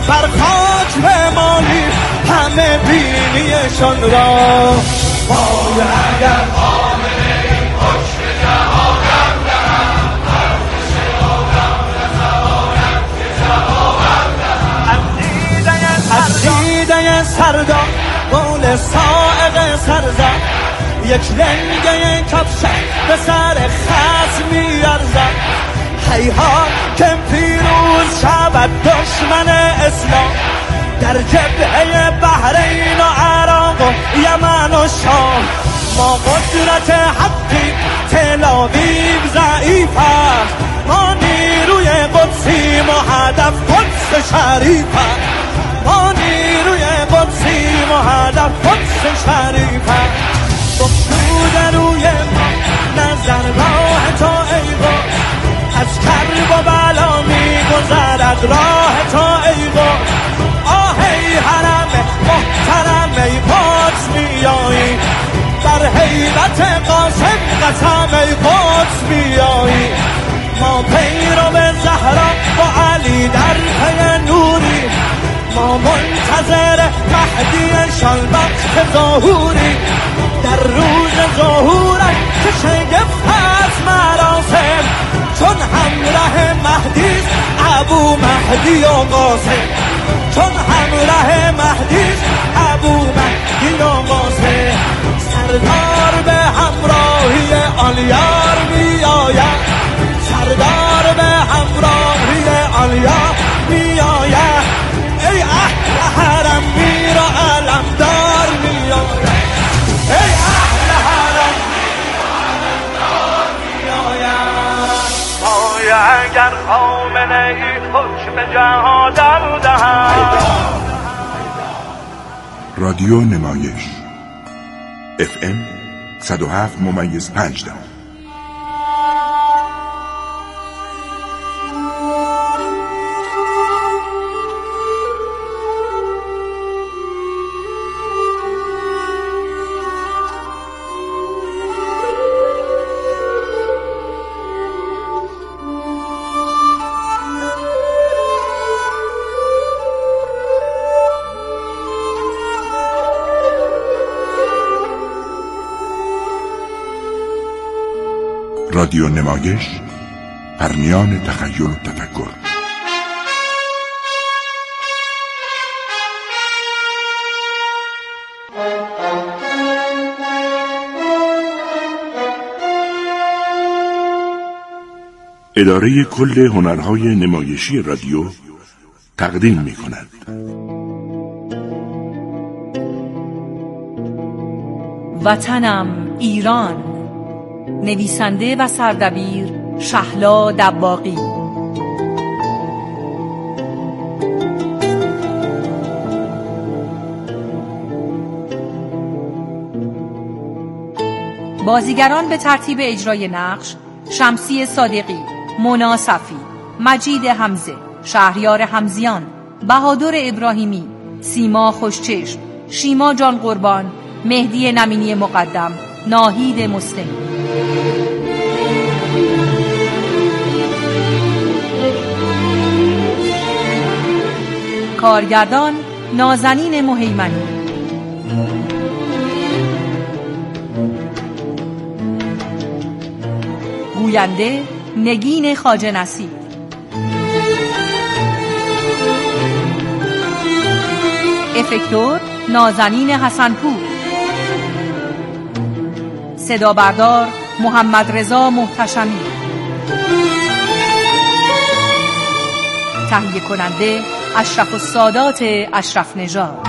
بر خاک بمانی همه بینیشان را. وای اگر آمنه این حکم جهانم دهم، ارزش آدم نتوانم که جوابم دهم. از دیده سردار قول سائق سرزد، یک لنگه کفشک به سر خصم میارزد. هیها که پیروز شود دشمن اسلام، در جبهه بحرین و عراق و یمن و شام. ما قدرت حقی تل‌آویو ضعیف است، ما نیروی قدسیم و هدف قدس شریف است. ما نیروی قدسیم و هدف قدس شریف است. بخشود روی ما نظر راه تو ای قدس، از کرب و بلا می‌گذرد راه تو ای قدس. آه ای حرم محترم ای قدس میایی، در حیبت قاسم قسم ای قدس میایی. ما پیرو زهرا و علی در پی نوری، ما منتظر مهدی شالبخت ظهوری. در روز ظهورش که شگفت از مراسم، چون همراه مهدی ابو مهدی و قاسم. چون همراه مهدی ابو مهدی و قاسم. سردار به همراهی آن یار می آید، سردار به همراهی آن یار می آید. ای اهل حرم میر و علمدار می آید، ای اهل حرم میر و علمدار می آید. آیا اگر خامنه ای حکم جهادم دهد. رادیو نمایش FM 107.5. رادیو نمایش، پرمیان تخیل و تفکر. اداره کل هنرهای نمایشی رادیو تقدیم می‌کند. وطنم ایران، نویسنده و سردبیر شهلا دباغی. بازیگران به ترتیب اجرای نقش: شمسی صادقی، مونا صفی، مجید حمزه، شهریار حمزیان، بهادر ابراهیمی، سیما خوشچشم، شیما جان قربان، مهدی نمینی مقدم، ناهید مسلمی. کارگردان نازنین مهیمنی. گوینده نگین خواجه نصیر. افکتور نازنین حسنپور. صدا بردار محمد رضا محتشمی. تهیه کننده اشرف السادات اشرف نژاد.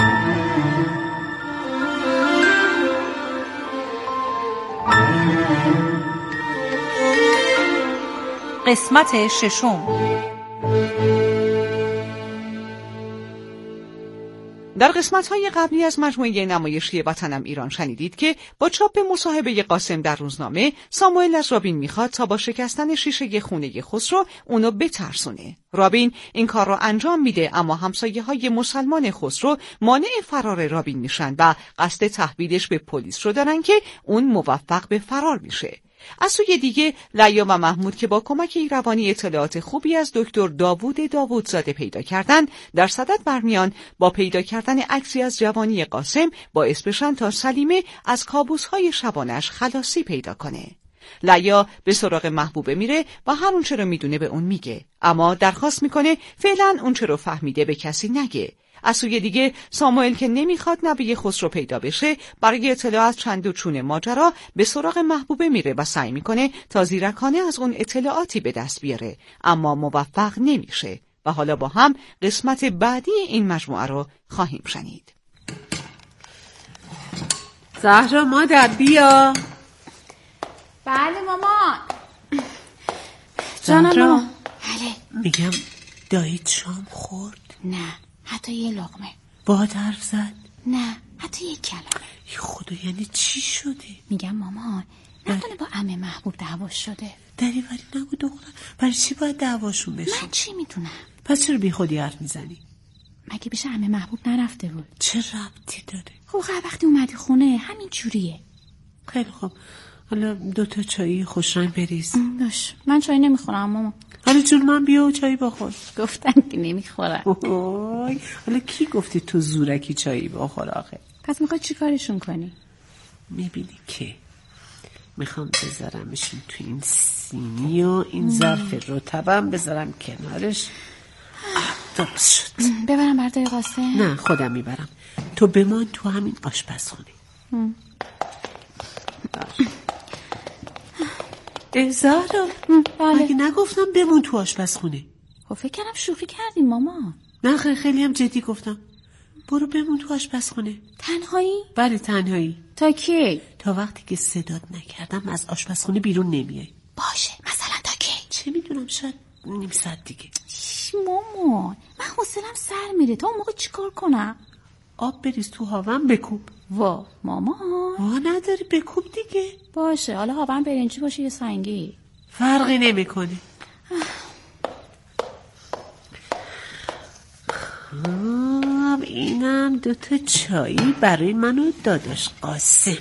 قسمت ششم. در قسمت‌های قبلی از مجموعه نمایشی وطنم ایران شنیدید که با چاپ مصاحبه قاسم در روزنامه، ساموئل از رابین میخواد تا با شکستن شیشه خونه خسرو اونو بترسونه. رابین این کار رو انجام میده، اما همسایه‌های مسلمان خسرو مانع فرار رابین میشن و قصد تحویلش به پلیس رو دارن که اون موفق به فرار میشه. از سوی دیگه لیا و محمود که با کمک ایروانی اطلاعات خوبی از دکتر داوودزاده پیدا کردن، در صدد برمیان با پیدا کردن عکسی از جوانی قاسم باعث بشن تا سلیمه از کابوس‌های شبانش خلاصی پیدا کنه. لیا به سراغ محبوبه میره و هر اونچه رو میدونه به اون میگه، اما درخواست میکنه فعلا اونچه رو فهمیده به کسی نگه. از سوی دیگه ساموئل که نمیخواد نوه خسرو پیدا بشه، برای اطلاع از چند و چون ماجرا به سراغ محبوبه میره و سعی میکنه تا زیرکانه از اون اطلاعاتی به دست بیاره، اما موفق نمیشه. و حالا با هم قسمت بعدی این مجموعه رو خواهیم شنید. زهرا مادر بیا. بله مامان. جانم مامان. بله. میگم داییت شام خورد؟ نه، حتی یه لقمه. باهات حرف زد؟ نه، حتی یک کلمه. خدا یعنی چی شده؟ میگم مامان نکنه با عمه محبوب دعواش شده. دریوری نگو دختر، برای چی باید دعواشون بشه؟ من چی میدونم؟ پس چرا بی خودی حرف میزنی؟ مگه پیش عمه محبوب نرفته بود؟ چه ربطی داره؟ خب وقتی اومدی خونه همین جوریه. خیلی خوب، حالا 2 چایی خوشرنگ بریز. باش، من چای نمیخورم مامان. حالا جون من بیا و چایی بخور. گفتن که نمیخورم. حالا کی گفتی تو زورکی چایی بخور آخه؟ پس میخوای چی کارشون کنی؟ میبینی که میخوام بذارمشون تو این سینی و این ظرف رطبم بذارم کنارش. درست شد. ببرم برای قاسم؟ نه خودم میبرم، تو بمان تو همین آشپزخونه. زهرا مگه نگفتم بمون تو آشپزخونه؟ خب فکر کردم شوخی کردیم ماما. نه خیلی هم جدی گفتم. برو بمون تو آشپزخونه. تنهایی؟ بله تنهایی. تا کی؟ تا وقتی که صدات نکردم از آشپزخونه بیرون نمیای. باشه، مثلا تا کی؟ چه میدونم، شاید نیم ساعت دیگه. مامان من حوصله‌ام سر میره، تا اون موقع چیکار کنم؟ آب بریز تو هاون بکوب. وا مامان وا نداری بکوب دیگه. باشه، حالا هاون برنجی باشه یا سنگی فرقی نمیکنه. خب اینم 2 چایی برای من و داداش قاسم.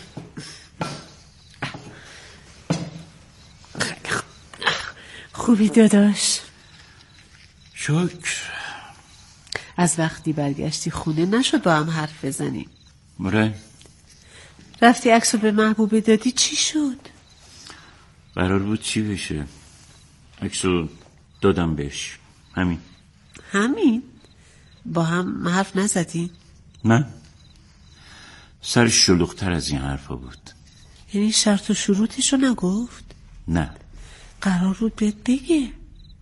خوبی داداش؟ شکر. از وقتی برگشتی خونه نشد با هم حرف بزنیم. مره رفتی عکسو به محبوبه دادی، چی شد؟ قرار بود چی بشه؟ عکسو دادم بهش. همین؟ با هم حرف نزدی؟ نه، سرش شلوغ‌تر از این حرفا بود. یعنی شرط و شروطشو نگفت؟ نه. قرار بود بهت بگه؟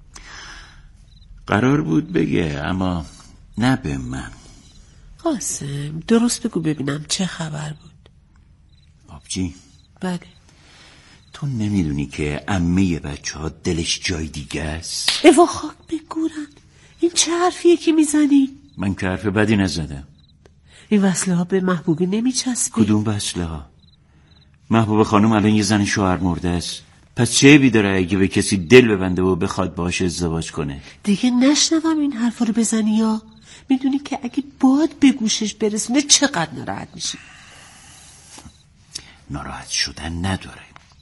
قرار بود بگه، اما نه به من. قاسم درست بگو ببینم چه خبر بود. آبجی. بله. تو نمیدونی که عمه بچه‌ها دلش جای دیگه است؟ ایوا خاک بگورن، این چه حرفیه که میزنی؟ من که حرف بدی نزدم. این وصله ها به محبوبه نمیچسبه؟ کدوم وصله ها؟ محبوبه خانم الان یه زن شوهر مرده است، پس چه عیبی داره اگه به کسی دل ببنده و بخواد باهاش ازدواج کنه؟ دیگه نشنوم این حرفا رو بزنی یا میدونی که اگه باد به گوشش برسونه چقدر ناراحت میشی؟ ناراحت شدن نداره.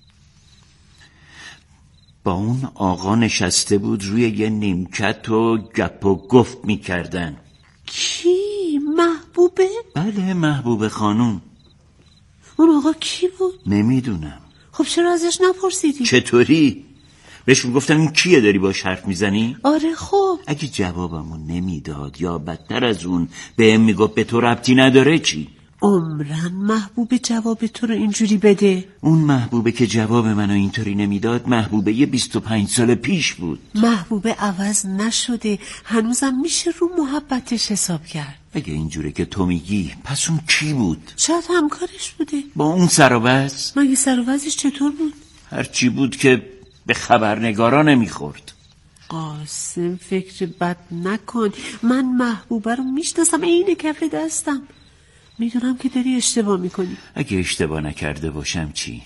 با اون آقا نشسته بود روی یه نیمکت و گپ و گفت میکردن. کی؟ محبوبه؟ بله محبوبه خانم. اون آقا کی بود؟ نمیدونم. خب چرا ازش نپرسیدی؟ چطوری؟ بهشون گفتم این کیه داری باش حرف میزنی؟ آره خب اگه جوابمو نمیداد یا بدتر از اون بهم میگفت به تو ربطی نداره چی؟ عمرن محبوبه جواب تو رو اینجوری بده؟ اون محبوبه که جواب منو اینطوری نمیداد محبوبه 25 سال پیش بود. محبوبه عوض نشده، هنوزم میشه رو محبتش حساب کرد. اگه اینجوره که تو میگی پس اون کی بود؟ شاید همکارش بوده. با اون سر و وضع؟ مگه سر و وضعش چطور بود؟ هرچی بود که به خبرنگارا نمیخورد. قاسم فکر بد نکن، من محبوبه رو میشناسم، اینه کف دستم. میدونم که داری اشتباه میکنی. اگه اشتباه نکرده باشم چی؟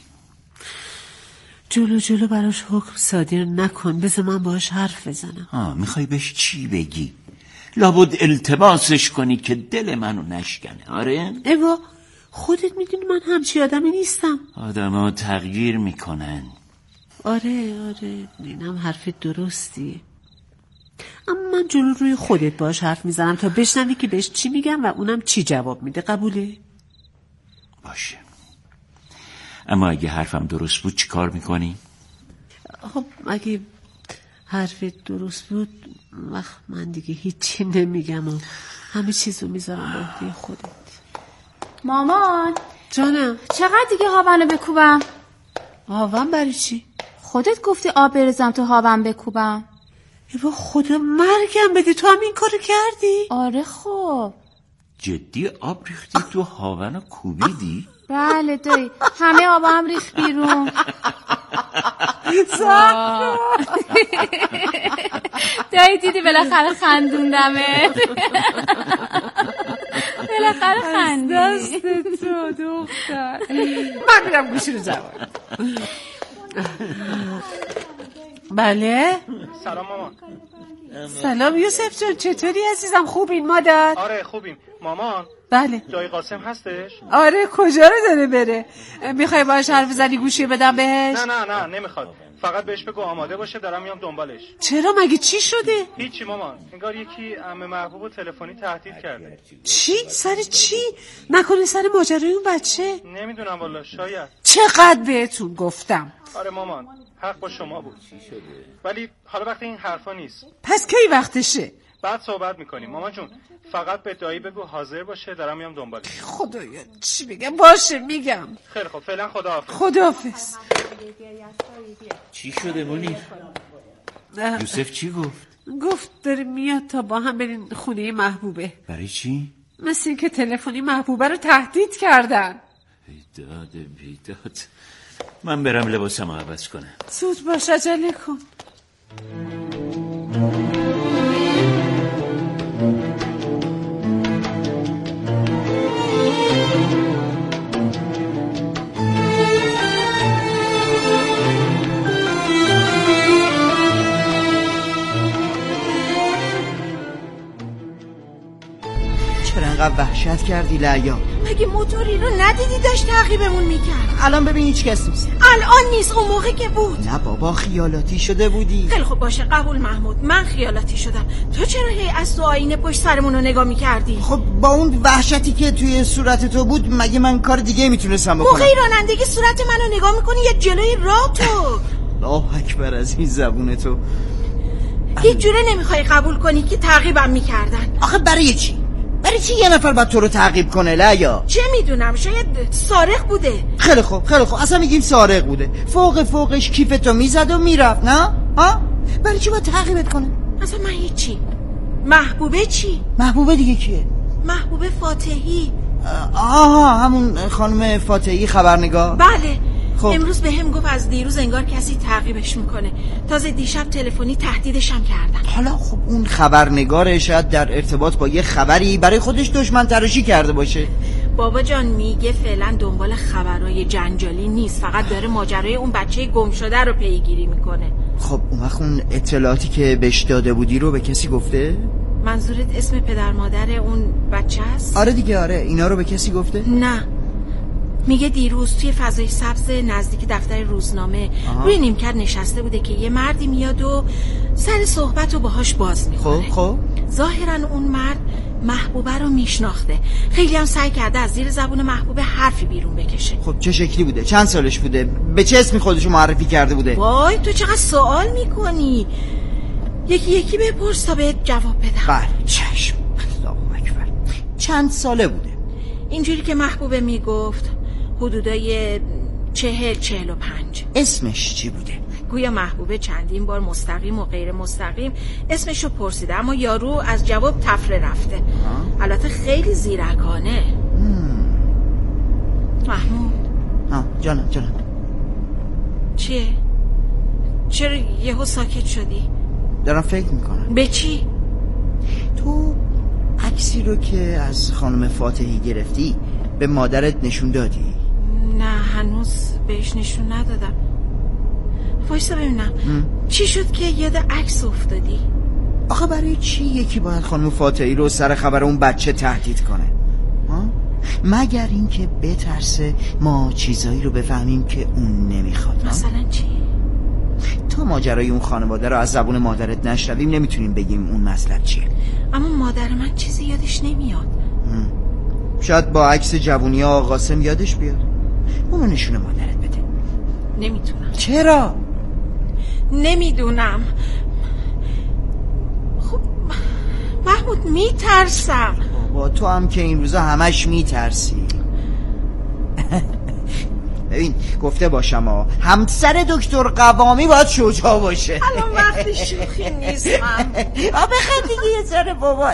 جلو براش حکم صادر نکن، بذار من باهاش حرف بزنم. میخوای بهش چی بگی؟ لابد التماسش کنی که دل منو نشکنه. آره؟ ایوا خودت میدونی من همچی آدمی نیستم. آدم ها تغییر میکنن، آره اینم حرف درستی. اما من جلو روی خودت باش حرف میزنم تا بشنوی که بهش چی میگم و اونم چی جواب میده. قبوله؟ باشه. اما اگه حرفم درست بود چی کار میکنی؟ خب اگه حرف درست بود وقت من دیگه هیچی نمیگم و همه چیزو میذارم به عهده خودت. مامان جانم چقدر دیگه هاونو بکوبم؟ هاون برای چی؟ خودت گفتی آب بریزم تو هاون بکوبم. ایوا خدا مرگم بده، تو هم این کارو کردی؟ آره خب. جدی آب ریختی تو هاون و کوبیدی؟ بله دایی، همه آب هم ریخت بیرون. دایی دیدی بالاخره خندوندمه. بالاخره خندی. دست تو دختر. من میرم گوشی رو جواب. بله. سلام مامان. سلام یوسف جان، چطوری عزیزم؟ خوبین مادر؟ آره خوبیم مامان. بله. جای قاسم هستش؟ آره کجا رو داره بره؟ میخوای باهاش حرف بزنی گوشی بدم بهش؟ نه نمیخواد. فقط بهش بگو آماده باشه دارم میام دنبالش. چرا مگه چی شده؟ هیچی مامان، انگار یکی عمه محبوب تلفنی تهدید کرده. چی؟ سر چی؟ نکنه سر ماجرای اون بچه؟ نمیدونم والا، شاید. چقدر بهتون گفتم. آره مامان، حق با شما بود. ولی حالا وقت این حرفا نیست. پس کی وقتشه؟ بعد صحبت میکنیم مامان جون. فقط به دایی بگو حاضر باشه دارم میام دنبالش. خدایا چی بگم؟ باشه میگم. خیلی خب فعلا خداحافظ. خداحافظ. چی شده منیر؟ یوسف چی گفت؟ گفت داره میاد تا با هم برین خونه محبوبه. برای چی؟ مثل این که تلفنی محبوبه رو تهدید کردن. بیداد. من برم لباسمو عوض کنم. زود باش عجله کن. چرا انقدر وحشت کردی لعیا؟ مگه موتوری رو ندیدی داشت تعقیبمون میکرد؟ الان ببین هیچ کس نیست. الان نیست، اون موقع که بود. نه بابا خیالاتی شده بودی. خیلی خوب باشه قبول محمود، من خیالاتی شدم. تو چرا هی از تو آینه پشت سرمون رو نگاه میکردی؟ خب با اون وحشتی که توی صورت تو بود مگه من کار دیگه میتونستم بکنم؟ موقعی رانندگی صورت منو نگاه میکنی یا جلوی راه تو؟ الله اکبر از این زبون تو. هیچ جوره نمیخوای قبول کنی که تعقیبم میکردن. آخه برای چی؟ برای چی یه نفر باید تو رو تعقیب کنه لعیا؟ چه میدونم، شاید سارق بوده. خیلی خوب اصلا میگیم سارق بوده. فوقش کیفتو میزد و میرفت، نه؟ ها؟ برای چی باید تعقیبت کنه؟ اصلا من هیچی. محبوبه چی؟ محبوبه دیگه کیه؟ محبوبه فاتحی. آها همون خانم فاتحی خبرنگار. بله. خب. امروز به هم گفت از دیروز انگار کسی تعقیبش میکنه. تازه دیشب تلفنی تهدیدش هم کردن. حالا خب اون خبرنگار شاید در ارتباط با یه خبری برای خودش دشمن تراشی کرده باشه. بابا جان میگه فعلا دنبال خبرهای جنجالی نیست، فقط داره ماجرای اون بچه گم شده رو پیگیری میکنه. خب اون وقت اون اطلاعاتی که بهش داده بودی رو به کسی گفته؟ منظورت اسم پدر مادر اون بچه است؟ آره دیگه آره. اینا رو به کسی گفته؟ نه. میگه دیروز توی فضای سبز نزدیک دفتر روزنامه روی نیمکت نشسته بوده که یه مردی میاد و سر صحبت رو باهاش باز میکنه. خب ظاهرا اون مرد محبوبه رو میشناخته. خیلی هم سعی کرده از زیر زبون محبوبه حرفی بیرون بکشه. خب چه شکلی بوده؟ چند سالش بوده؟ به چه اسمی خودشو معرفی کرده بوده؟ وای تو چقدر سوال میکنی. یکی بپرس تا بهت جواب بدم. بله چشم. الله اکبر. چند ساله بوده؟ اینجوری که محبوبه میگفت حدودای 40-45. اسمش چی بوده؟ گویا محبوبه چندین بار مستقیم و غیر مستقیم اسمشو پرسیده اما یارو از جواب تفره رفته. البته خیلی زیرکانه. محمود جانم چیه؟ چرا یهو ساکت شدی؟ دارم فکر میکنم. به چی؟ تو عکسی رو که از خانم فاتحی گرفتی به مادرت نشون دادی؟ نه هنوز بهش نشون ندادم. وایسا ببینم چی شد که یاد عکس افتادی؟ آخه برای چی یکی باید خانم فاتحی رو سر خبر اون بچه تهدید کنه؟ مگر اینکه بترسه ما چیزایی رو بفهمیم که اون نمیخواد. مثلا چی؟ تا ماجرای اون خانواده رو از زبون مادرت نشنویم نمیتونیم بگیم اون مطلب چیه. اما مادر من چیزی یادش نمیاد. شاید با عکس جوونی آقا قاسم یادش بیاد. اونو نشونه مادرت بده. نمیتونم. چرا؟ نمیدونم. خب محمود میترسم. با تو هم که این روزا همش میترسی. ببین گفته باشم همسر دکتر قوامی باید شجاع باشه. الان وقتی شوخی نیست من. بخند دیگه یه ذره بابا.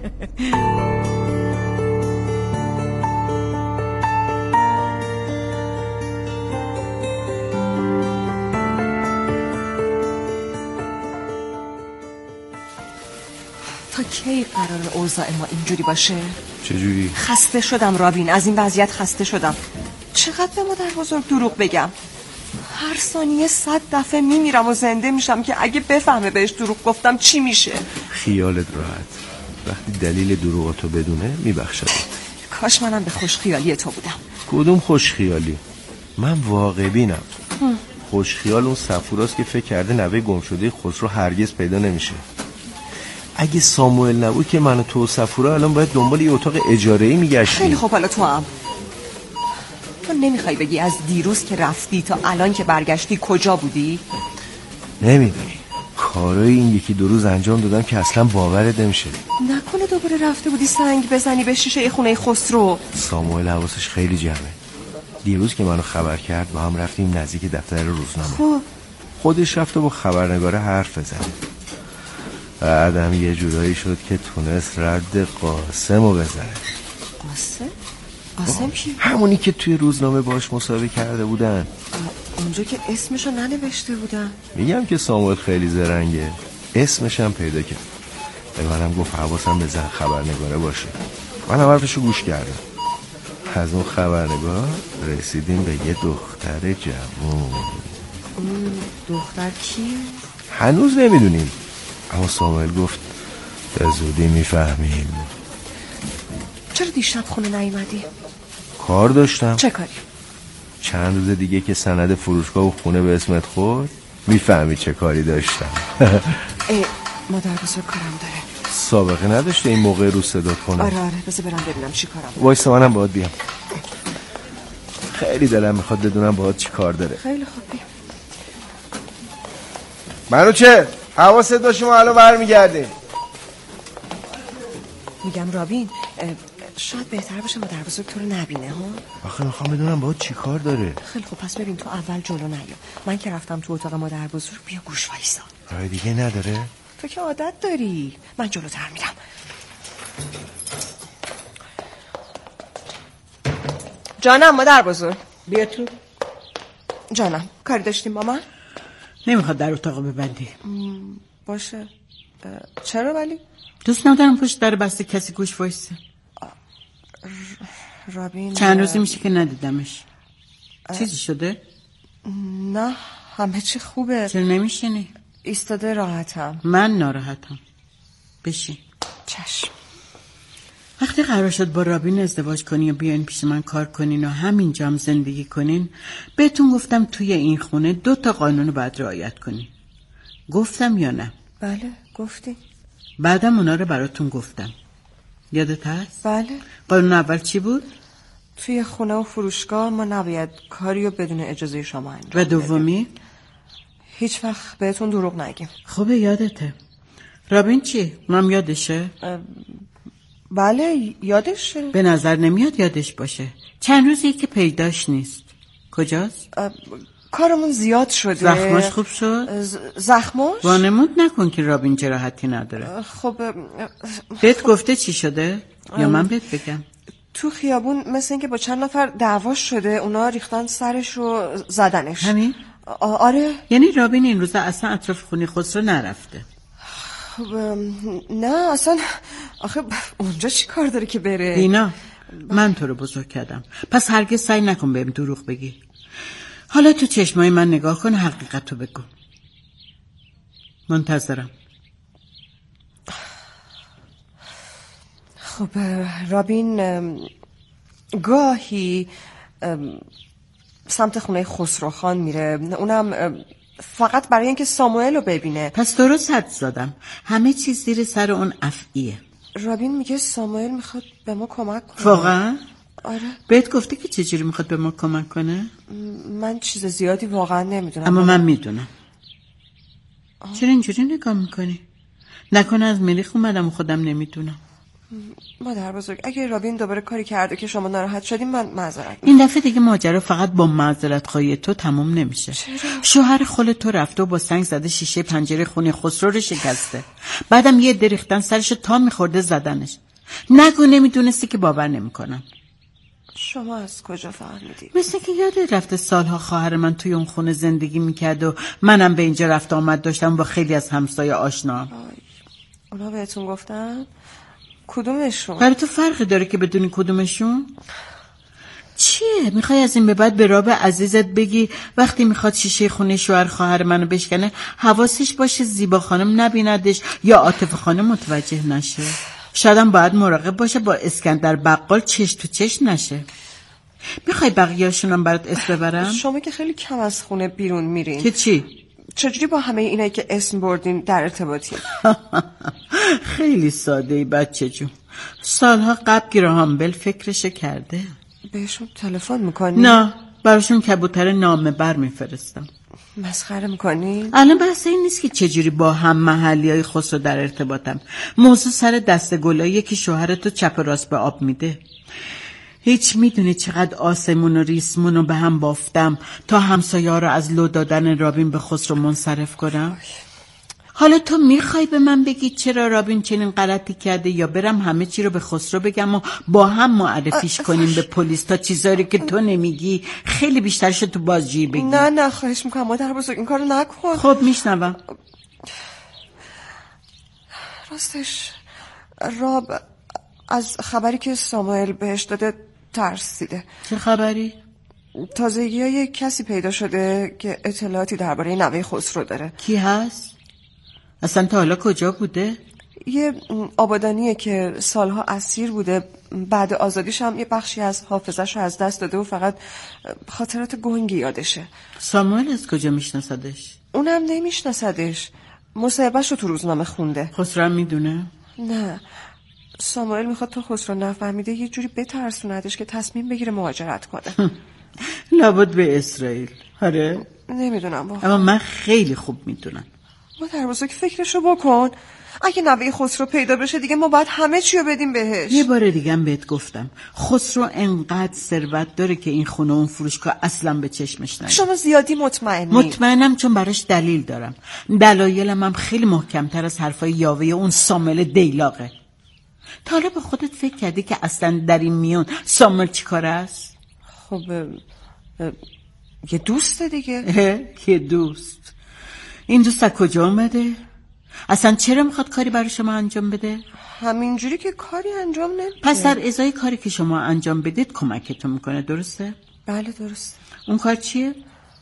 تا کی قرار اوضاع ما اینجوری باشه؟ چجوری؟ خسته شدم رابین، از این وضعیت خسته شدم. چقدر به مادر بزرگ دروغ بگم؟ هر ثانیه 100 دفعه میمیرم و زنده میشم که اگه بفهمه بهش دروغ گفتم چی میشه؟ خیالت راحت، وقتی دلیل دروغاتو بدونه میبخشد. کاش منم به خوش خیالی تو بودم. کدوم خوش خیالی؟ من واقع بینم. خوش خیال اون صفوراست که فکر کرده نوه گم شده خسرو هرگز پیدا نمیشه. اگه ساموئل نبود که من و تو و صفورا الان باید دنبال یه اتاق اجاره‌ای میگشتیم. خیلی خوب، حالا تو هم تو نمیخوای بگی از دیروز که رفتی تا الان که برگشتی کجا بودی؟ نمیدونی کارای این یکی دو روز انجام دادم که اصلا باورت نمیشه. نکنه دوباره رفته بودی سنگ بزنی به شیشه خونه خسرو؟ ساموئل حواسش خیلی جمعه. دیروز که منو خبر کرد با هم رفتیم نزدیک دفتر روزنامه. خب خودش رفت و با خبرنگاره حرف بزنه. بعدم یه جورایی شد که تونست رد قاسمو بزنه. قاسم کی؟ همونی که توی روزنامه باش مسابقه کرده بودن. اونجا که اسمشو ننوشته بودن. میگم که ساموئل خیلی زرنگه، اسمش هم پیدا کرد. به منم گفت حواسم به زن خبرنگاره باشه. منم حرفشو گوش کردم. از اون خبرنگار رسیدیم به یه دختر جوون. دختر کی؟ هنوز نمیدونیم، اما ساموئل گفت به زودی میفهمیم. چرا دیشب خونه نیومدی؟ کار داشتم. چه کاری؟ چند روز دیگه که سند فروشگاه و خونه به اسمت خورد میفهمی چه کاری داشتم. مادر بزرگ کارم داره. سابقه نداشته این موقع رو صدا کنم. آره بذار برم ببینم چی کارم داره. وایسا منم باهات بیام. خیلی دلم میخواد بدونم باهات چی کار داره. خیلی خوب بیا. منو چه؟ حواست باشه ما الان برمیگردیم. میگم رابین شاید بهتر باشه مادر بزرگ تو رو نبینه ها. آخه میخوام بدونم باهات چی کار داره. خیلی خوب پس ببین تو اول جلو نیا. من که رفتم تو اتاق مادر بزرگ بیا گوش وایسا. راه دیگه نداره؟ تو که عادت داری. من جلوتر میرم. جانم مادر بزرگ. بیا تو. جانم کاری داشتیم با من؟ نمیخواد در اتاق ببندی. باشه. چرا ولی؟ دوست ندارم پشت در بسته کسی گوش وایسه. رابین چند روزی میشه که ندیدمش. چیزی شده؟ نه همه چی خوبه. چرا نمیشینی؟ ایستاده راحتم. من ناراحتم. بشین. چشم. وقتی قرار شد با رابین ازدواج کنی و بیاین پیش من کار کنین و همینجا هم زندگی کنین، بهتون گفتم توی این خونه 2 قانون باید رعایت کنین. گفتم یا نه؟ بله گفتی. بعدم اونا رو براتون گفتم. یادت هست؟ بله. قانون اول چی بود؟ توی خونه و فروشگاه ما نباید کاریو بدون اجازه شما انجام و دومی؟ هیچ وقت بهتون دروغ نگیم. خوبه یادته. رابین چی؟ اونم یادشه؟ بله یادشه. به نظر نمیاد یادش باشه. چند روزی که پیداش نیست. کجاست؟ کارمون زیاد شده. زخماش خوب شد؟ زخماش؟ وانمود نکن که رابین جراحتی نداره. خب بهت گفته چی شده؟ یا من بهت بگم؟ تو خیابون مثل اینکه با چند نفر دعوا شده، اونا ریختن سرش و زدنش. همین؟ آره. یعنی رابین این روزا اصلا اطراف خونه خسرو نرفته؟ نه اصلا. آخه اونجا چی کار داره که بره؟ دینا من تو رو بزرگ کردم، پس هرگز سعی نکن بهم دروغ بگی. حالا تو چشمای من نگاه کن، حقیقت رو بگو. منتظرم. خب رابین گاهی سمت خونه خسرو خان میره، اونم فقط برای اینکه ساموئل رو ببینه. پس درست حد زدم، همه چیز زیر سر اون افعیه. رابین میگه ساموئل میخواد به ما کمک کنه. واقعا؟ آره. بهت گفته که چجوری میخواد به ما کمک کنه؟ من چیز زیادی واقعا نمیدونم. اما من میدونم. چرا اینجوری نگاه میکنی؟ نکنه از مریخ اومدم و خودم نمیدونم. مادر بزرگ، اگه رابین دوباره کاری کرده که شما ناراحت شدین من معذرت. این دفعه دیگه ماجرا فقط با معذرت خواهی تو تموم نمیشه. چرا؟ شوهر خال تو رفته و با سنگ زده شیشه پنجره خونه خسرو رو شکسته. بعدم یه دریختن سرش تا میخورده زدنش. نگو نمیدونستی که باور نمیکنم. شما از کجا فهمیدی؟ مثل که یادت رفته سالها خواهر من توی اون خونه زندگی میکرد و منم به اینجا رفت آمد داشتم با خیلی از همسایه آشنا. اونا بهتون گفتن؟ کدومشون؟ برای تو فرقی داره که بدونی کدومشون؟ چیه؟ میخوای از این به بعد به راب عزیزت بگی وقتی میخواد شیشه خونه شوهر خواهر منو بشکنه حواسش باشه زیبا خانم نبیندش یا عاطفه خانم متوجه نشه؟ شایدم باید مراقب باشه با اسکندر بقال چش تو چش نشه. میخوای بقیه‌شونم برات اسم ببرم؟ شما که خیلی کم از خونه بیرون میرین. که چی؟ چجوری با همه اینایی که اسم بردین در ارتباطی؟ خیلی ساده‌ای بچه جون. سالها قبل گراهام بل فکرش کرده. بهشون تلفن میکنی؟ نه، براشون کبوتر نامه بر میفرستم. مسخره میکنی؟ الان بحث این نیست که چجوری با هم محلیای خسرو در ارتباطم. موضوع سر دست گلاییه که شوهرتو چپ و راست به آب میده. هیچ میدونی چقدر آسمون و ریسمون رو به هم بافتم تا همسایه ها رو از لو دادن رابین به خسرو منصرف کنم؟ حالا تو میخوای به من بگی چرا رابین چنین غلطی کرده یا برم همه چی رو به خسرو بگم و با هم معرفیش کنیم به پلیس تا چیزایی که تو نمیگی خیلی بیشترش تو بازجویی بگی؟ نه خواهش میکنم مادر بزرگ این کارو نکن. خب میشنوم. راستش راب از خبری که ساموئل بهش داده ترسیده. چه خبری؟ تازگی کسی پیدا شده که اطلاعاتی درباره نوه خسرو داره. کی هست؟ اصلا تا حالا کجا بوده؟ یه آبادانیه که سالها اسیر بوده، بعد آزادیش هم یه بخشی از حافظه‌شو از دست داده و فقط خاطرات گنگی یادشه. ساموئل از کجا میشناسدش؟ اونم نمیشناسدش، مصاحبه‌شو تو روزنامه خونده. خسرو هم میدونه؟ نه، ساموئل میخواد تا خسرو نفهمیده یه جوری بترسوندش که تصمیم بگیره مهاجرت کنه. لابد به اسرائیل. آره؟ نمیدونم واقعا. اما من خیلی خوب میدونم. مادر بزرگ فکرشو بکن، اگه نوه خسرو پیدا بشه دیگه ما باید همه چی رو بدیم بهش. یه بار دیگه هم بهت گفتم خسرو انقدر ثروت داره که این خونه اون فروشگاه اصلا به چشمش نیاد. شما زیادی مطمئنی؟ مطمئنم چون براش دلیل دارم. دلایلم هم خیلی محکمتر از حرفای یاوه اون ساموئل دیلاقه. تا حالا به خودت فکر کردی که اصلا در این میون ساموئل چی کاره است؟ خب یه دوسته دیگه. یه دوست. این دوست از کجا اومده؟ اصلا چرا میخواد کاری برای شما انجام بده؟ همینجوری که کاری انجام نمیده. پس در ازای کاری که شما انجام بدید کمکتون میکنه، درسته؟ بله درسته. اون کار چیه؟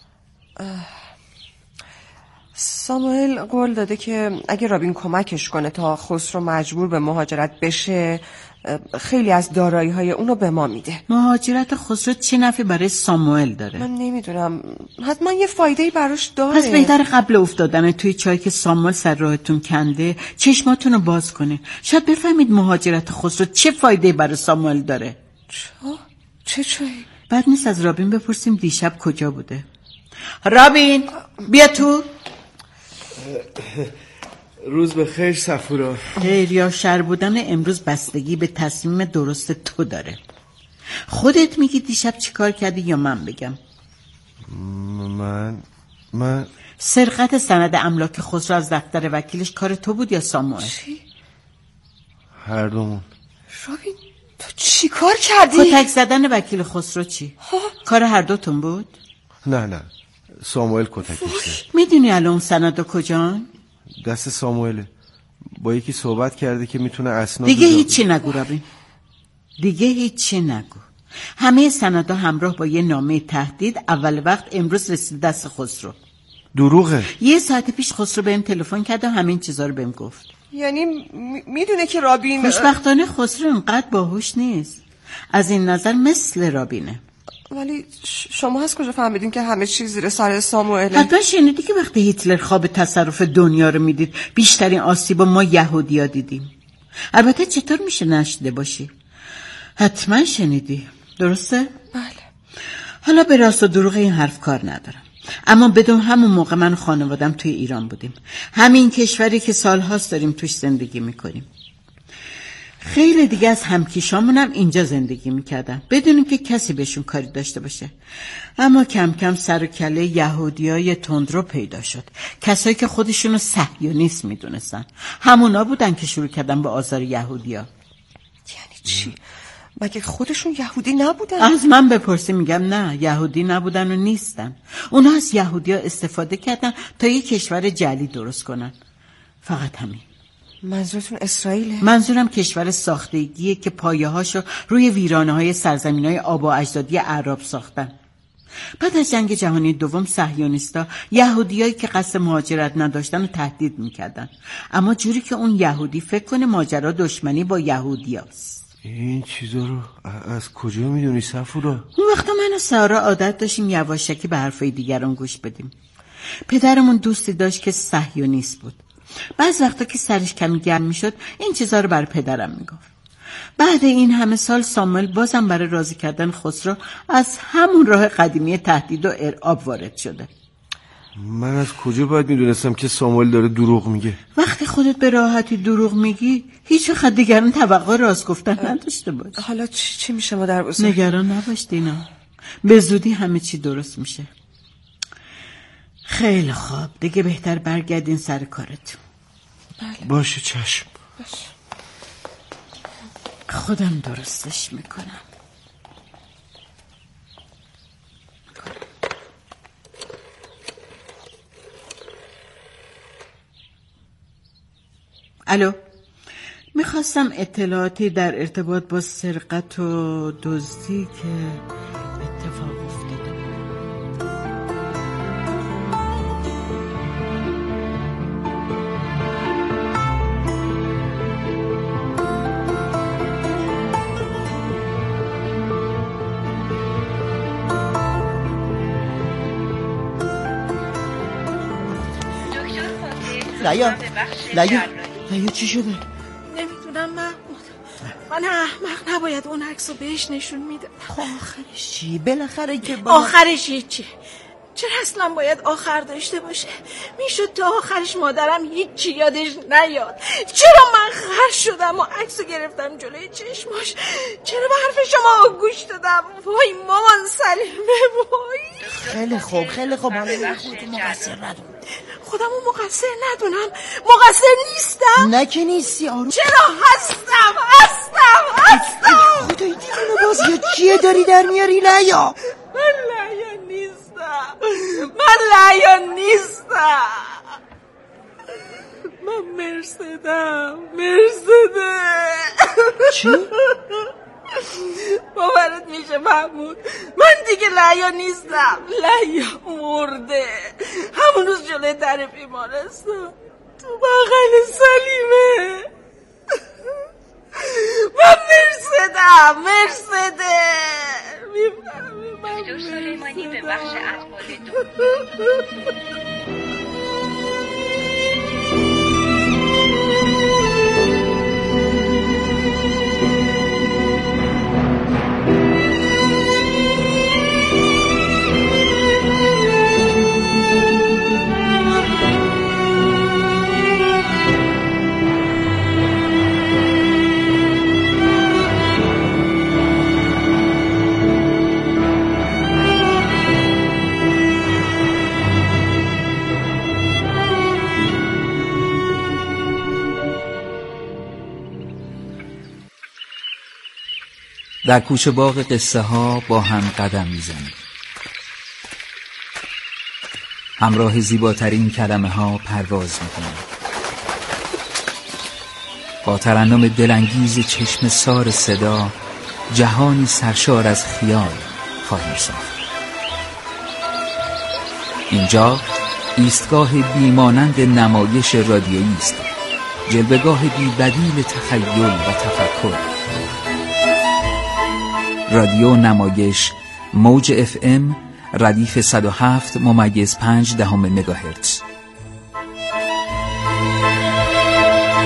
ساموئل قول داده که اگه رابین کمکش کنه تا خسرو مجبور به مهاجرت بشه خیلی از دارایی‌های اونو به ما میده. مهاجرت خسرو چه نفعی برای ساموئل داره؟ من نمیدونم، حتما یه فایده‌ای براش داره. پس بهتره قبل افتادن توی چای که ساموئل سر راهتون کنده چشماتون رو باز کنه، شاید بفهمید مهاجرت خسرو چه فایده‌ای برای ساموئل داره. چه چایی؟ بعد نیست از رابین بپرسیم دیشب کجا بوده. رابین بیا تو. روز به خیر صفورا. خیر یا شر بودن امروز بستگی به تصمیم درست تو داره. خودت میگی دیشب چی کار کردی یا من بگم؟ من سرقت سند املاک خسرو از دفتر وکیلش کار تو بود یا ساموئل؟ چی؟ هر دومون. رابین تو چی کار کردی؟ کتک زدن وکیل خسرو چی؟ کار هر دوتون بود؟ نه ساموئل کتکش زد. میدونی الان اون سند کجان؟ دست ساموئله. با یکی صحبت کرده که میتونه اسناد دیگه هیچی نگو رابین، دیگه هیچی نگو. همه سندا همراه با یه نامه تهدید اول وقت امروز رسید دست خسرو. دروغه. یه ساعت پیش خسرو بهم تلفن کرد و همین چیزا رو بهم گفت. یعنی میدونه که رابین؟ خوشبختانه خسرو اینقدر باهوش نیست، از این نظر مثل رابینه. ولی شما از کجا فهمیدین که همه چیز زیر سر ساموئله؟ حتما شنیدی که وقتی هیتلر خواب تصرف دنیا رو میدید بیشترین آسیب ما یهودیا دیدیم. البته چطور میشه نشنیده باشی؟ حتما شنیدی، درسته؟ بله. حالا به راست و دروغ این حرف کار ندارم، اما بدون همون موقع من و خانوادم توی ایران بودیم، همین کشوری که سالهاست داریم توش زندگی میکنیم. خیلی دیگه از همکیشامون هم اینجا زندگی میکردن بدون که کسی بهشون کاری داشته باشه. اما کم کم سر و کله یهودیای تندرو پیدا شد، کسایی که خودشونو صهیونیست میدونستن. همونا بودن که شروع کردن به آزار یهودیا. یعنی چی؟ مگه خودشون یهودی نبودن؟ از من بپرسی میگم نه، یهودی نبودن و نیستن. اونا از یهودیا استفاده کردن تا یک کشور جعلی درست کنن، فقط همین. منظورتون اسرائیله؟ منظورم کشور ساختگیه که پایه‌هاشو روی ویرانه‌های سرزمین‌های آبا و اجدادی اعراب ساختن. بعد از جنگ جهانی دوم صهیونیستا یهودیایی که قصد مهاجرت نداشتن رو تهدید میکردن، اما جوری که اون یهودی فکر کنه ماجرا دشمنی با یهودیاست. این چیزا رو از کجا میدونی صفورا؟ اون وقتا من و سارا عادت داشتیم یواشکی به حرفای دیگران گوش بدیم. پدرمون دوستی داشت که صهیونیست بود. بعض وقتا که سرش کمی گرم میشد این چیزا رو برای پدرم میگفت. بعد این همه سال ساموئل بازم برای راضی کردن خسرو از همون راه قدیمی تهدید و ارعاب وارد شده. من از کجا باید میدونستم که ساموئل داره دروغ میگه؟ وقتی خودت به راحتی دروغ میگی هیچ وقت دیگران توقع راست گفتن نداشته باش. حالا چی میشه مادر بزرگ؟ نگران نباش دینا، به زودی همه چی درست میشه. خیلی خوب، دیگه بهتر برگردین سر کارت. بله. باشه چشم. باشه. خودم درستش میکنم. الو، میخواستم اطلاعاتی در ارتباط با سرقت و دزدی که اتفاق افتاده. لیا چی شده؟ نمیدونم محمود، من احمق نباید اون عکسو بهش نشون میده. آخرش چی؟ بالاخره که آخرش چی؟ چرا اصلا باید آخر داشته باشه؟ میشد تا آخرش مادرم هیچی یادش نیاد. چرا من خر شدم و عکسو گرفتم جلوی چشماش؟ چرا به حرف شما گوش دادم؟ وای مامان سلیمه، وای. خیلی خوب حالا خودتو مقصر ندون. خودمو مقصر ندونم؟ مقصر نیستم؟ نه که نیستی آروم. چرا هستم؟ خدای دیوونه بازی چیه داری در میاری لیا؟ من لیا نیستم. من مرسدم. چی؟ باورت میشه محمود؟ من دیگه لیا نیستم. لیا مرده همون روز جلوی در بیمارستان تو بغل سلیمه. من مرسده دکتر سلیمانی به بخش احوال در کوچه باغ قصه ها با هم قدم میزنیم. همراه زیباترین کلمه ها پرواز میکنیم. با ترنم دلانگیز چشم سار صدا جهانی سرشار از خیال خواهیم ساخت. اینجا ایستگاه بیمانند نمایش رادیویی است، جلوه‌گاه بی‌بدیل تخیل و تفکر. رادیو نمایش موج FM ردیف 107.5 مگاهرتز.